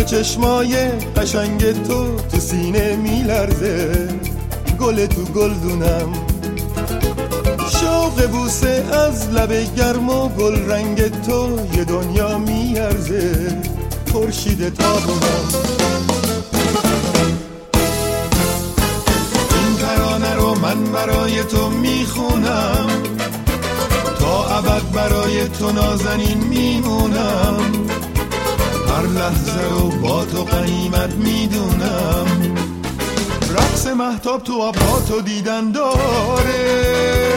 به چشمای قشنگ تو سینه میلرزه، گل تو گلدونم. شوق بوسه از لب گرم و گل رنگ تو یه دنیا میارزه، خورشید تابونم. این ترانه رو من برای تو میخونم، تا ابد برای تو نازنین میمونم. هر لحظه رو با تو غنیمت میدونم. رقص مهتاب تو آبها تو دیدن داره،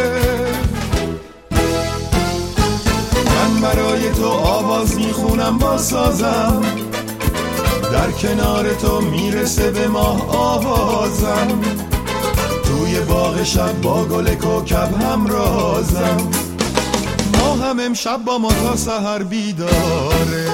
من برای تو آواز میخونم با سازم. در کنار تو میرسه به ماه آوازم، توی باغ شب با گل کوکب همرازم. ما هم امشب با ما تا سحر بیداره.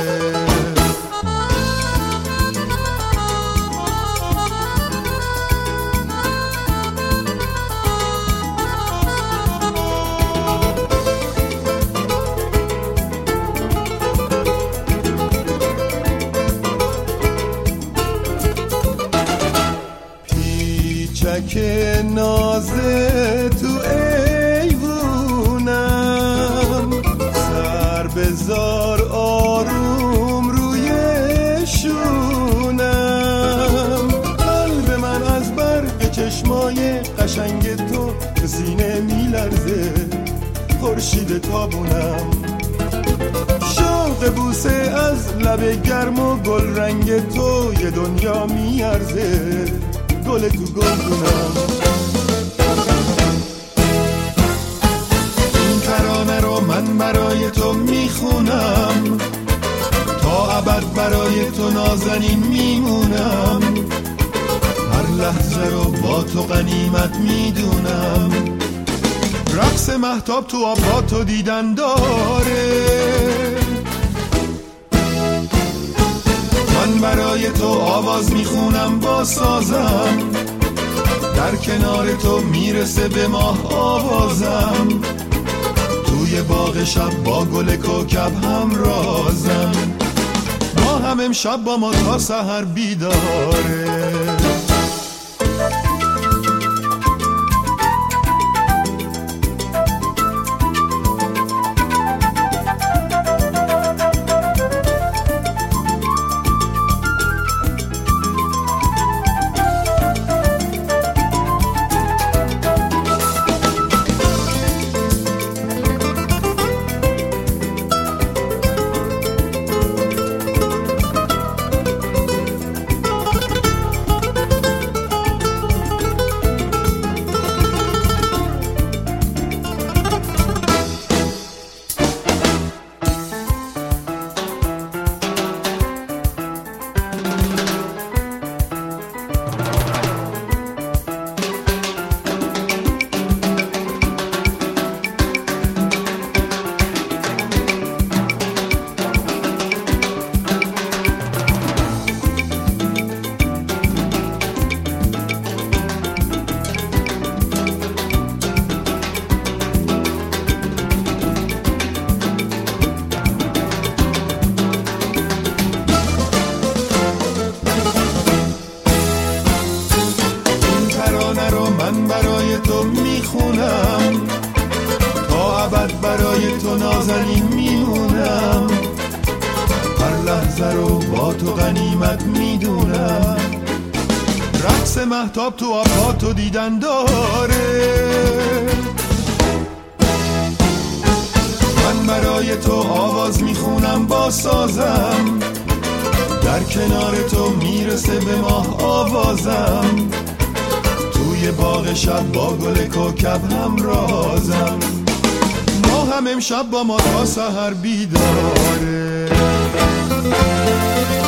پیچک نازه تو ایوونم، سر بذار آروم روی شونم. قلب من از برق چشمای قشنگ تو سینه میلرزه، خورشید تابونم. شوق بوسه از لب گرم و گل رنگ تو یه دنیا میارزه، گل تو گلدونم. این ترانه رو من برای تو میخونم، تا ابد برای تو نازنین میمونم. هر لحظه رو با تو غنیمت میدونم. رقص مهتاب تو آبها تو دیدن داره، من برای تو آواز میخونم با سازم. در کنار تو میرسه به ماه آوازم، توی باغ شب با گل کوکب همرازم. ما هم امشب با ما تا سحر بیداره. من برای تو میخونم، تا ابد برای تو نازنین میمونم. هر لحظه رو با تو غنیمت میدونم. رقص مهتاب تو آبها تو دیدن داره، من برای تو آواز میخونم با سازم. در کنار تو میرسه به ماه آوازم، توی باغ شب با گل کوکب همرازم. ما هم امشب با ما تا سحر بیداره.